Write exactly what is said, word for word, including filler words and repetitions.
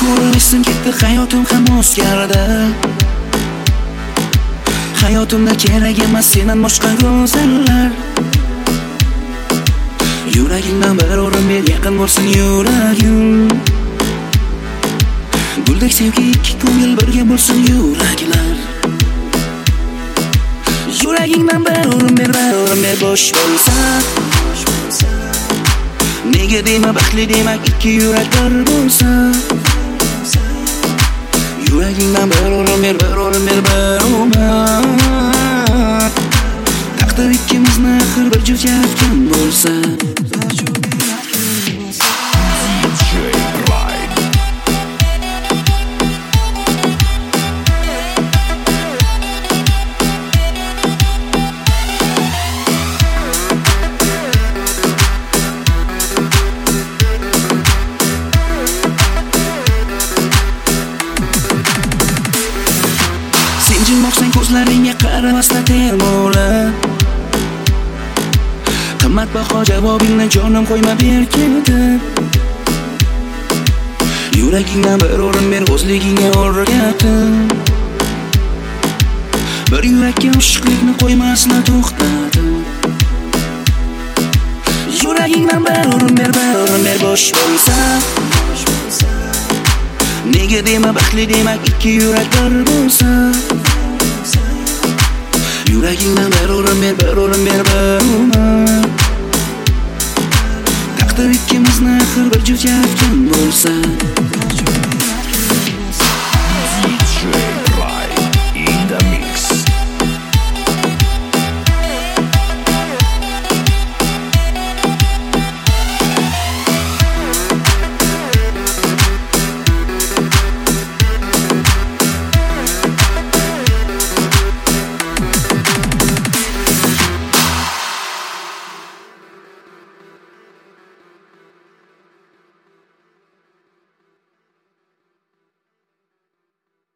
ko'rib esim ketdi, hayotim ham o'zgardi. Hayotimda kerak emas sendan boshqa go'zallar. Yuragingdan bir o'rin ber, yaqin bo'lsin yuragim. Guldek sevgi ikki ko'ngil birga bo'lsin yuraklar. Yuragingdan bir o'rin ber, bir o'rin ber, bosh bo'lsa. Nega deyma baxtli demak ikki yurak bir bo'lsa. Yuragingdan bir o'rin ber, bir o'rin ber, bir umid. Taqdir ikkimizni axir bir juft yaratgan bo'lsa. Jim boqsang ko'zlaringga qaramasdan termola. Qimmatbaho javobingni jonim qo'yma berkitib. Yuragingdan bir o'rin ber, o'zligingga o'rgatib. Bir yurakka oshiqlikni qo'ymasdan to'xtatib. Yuragingdan bir o'rin ber, bir o'rin ber, bosh bo'lsa. Nega deyma baxtli demak ikki yurak bir bo'lsa. Yuragingdan bir o'rin ber, bir o'rin ber, bir umid. Taqdir ikkimizni axir bir juft yaratgan bo'lsa.